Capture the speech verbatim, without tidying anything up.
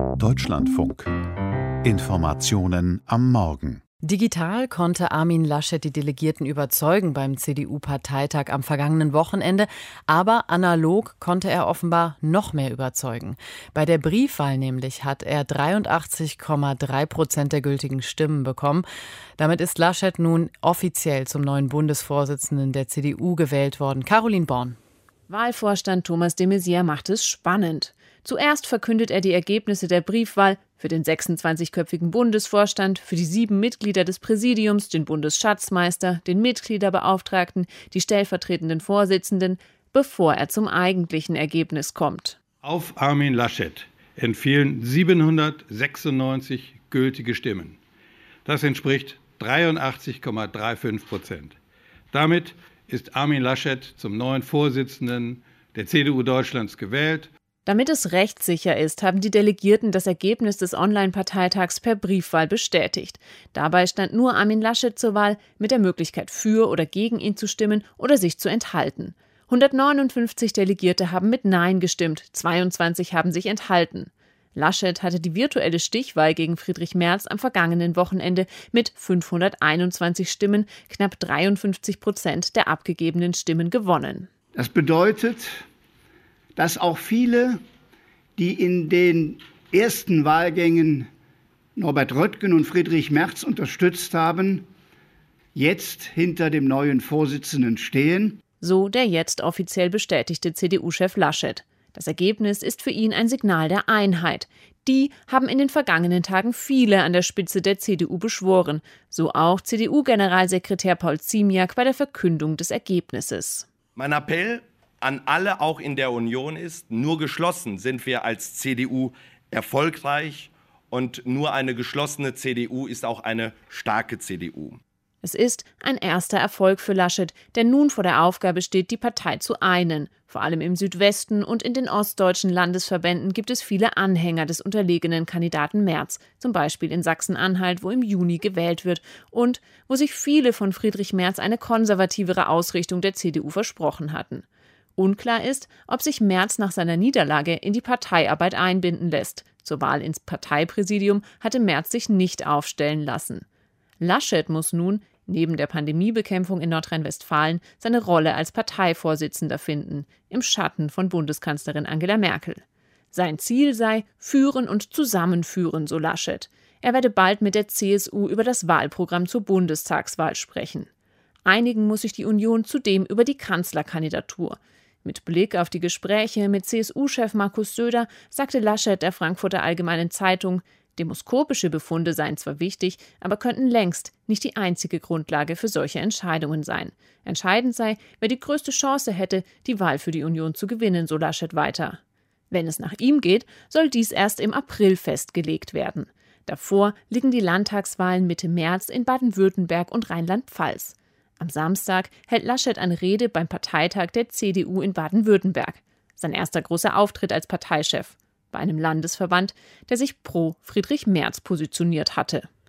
Deutschlandfunk. Informationen am Morgen. Digital konnte Armin Laschet die Delegierten überzeugen beim C D U-Parteitag am vergangenen Wochenende, aber analog konnte er offenbar noch mehr überzeugen. Bei der Briefwahl nämlich hat er dreiundachtzig Komma drei Prozent der gültigen Stimmen bekommen. Damit ist Laschet nun offiziell zum neuen Bundesvorsitzenden der C D U gewählt worden. Caroline Born. Wahlvorstand Thomas de Maizière macht es spannend. Zuerst verkündet er die Ergebnisse der Briefwahl für den sechsundzwanzigköpfigen Bundesvorstand, für die sieben Mitglieder des Präsidiums, den Bundesschatzmeister, den Mitgliederbeauftragten, die stellvertretenden Vorsitzenden, bevor er zum eigentlichen Ergebnis kommt. Auf Armin Laschet entfielen siebenhundertsechsundneunzig gültige Stimmen. Das entspricht dreiundachtzig Komma fünfunddreißig Prozent. Damit ist Armin Laschet zum neuen Vorsitzenden der C D U Deutschlands gewählt. Damit es rechtssicher ist, haben die Delegierten das Ergebnis des Online-Parteitags per Briefwahl bestätigt. Dabei stand nur Armin Laschet zur Wahl mit der Möglichkeit, für oder gegen ihn zu stimmen oder sich zu enthalten. hundertneunundfünfzig Delegierte haben mit Nein gestimmt, zweiundzwanzig haben sich enthalten. Laschet hatte die virtuelle Stichwahl gegen Friedrich Merz am vergangenen Wochenende mit fünfhunderteinundzwanzig Stimmen, knapp dreiundfünfzig Prozent der abgegebenen Stimmen gewonnen. Das bedeutet, dass auch viele, die in den ersten Wahlgängen Norbert Röttgen und Friedrich Merz unterstützt haben, jetzt hinter dem neuen Vorsitzenden stehen. So der jetzt offiziell bestätigte C D U-Chef Laschet. Das Ergebnis ist für ihn ein Signal der Einheit. Die haben in den vergangenen Tagen viele an der Spitze der C D U beschworen. So auch C D U-Generalsekretär Paul Ziemiak bei der Verkündung des Ergebnisses. Mein Appell an alle auch in der Union ist, nur geschlossen sind wir als C D U erfolgreich und nur eine geschlossene C D U ist auch eine starke C D U. Es ist ein erster Erfolg für Laschet, der nun vor der Aufgabe steht, die Partei zu einen. Vor allem im Südwesten und in den ostdeutschen Landesverbänden gibt es viele Anhänger des unterlegenen Kandidaten Merz, zum Beispiel in Sachsen-Anhalt, wo im Juni gewählt wird und wo sich viele von Friedrich Merz eine konservativere Ausrichtung der C D U versprochen hatten. Unklar ist, ob sich Merz nach seiner Niederlage in die Parteiarbeit einbinden lässt. Zur Wahl ins Parteipräsidium hatte Merz sich nicht aufstellen lassen. Laschet muss nun, neben der Pandemiebekämpfung in Nordrhein-Westfalen, seine Rolle als Parteivorsitzender finden, im Schatten von Bundeskanzlerin Angela Merkel. Sein Ziel sei Führen und Zusammenführen, so Laschet. Er werde bald mit der C S U über das Wahlprogramm zur Bundestagswahl sprechen. Einigen muss sich die Union zudem über die Kanzlerkandidatur. Mit Blick auf die Gespräche mit C S U-Chef Markus Söder sagte Laschet der Frankfurter Allgemeinen Zeitung, demoskopische Befunde seien zwar wichtig, aber könnten längst nicht die einzige Grundlage für solche Entscheidungen sein. Entscheidend sei, wer die größte Chance hätte, die Wahl für die Union zu gewinnen, so Laschet weiter. Wenn es nach ihm geht, soll dies erst im April festgelegt werden. Davor liegen die Landtagswahlen Mitte März in Baden-Württemberg und Rheinland-Pfalz. Am Samstag hält Laschet eine Rede beim Parteitag der C D U in Baden-Württemberg. Sein erster großer Auftritt als Parteichef bei einem Landesverband, der sich pro Friedrich Merz positioniert hatte.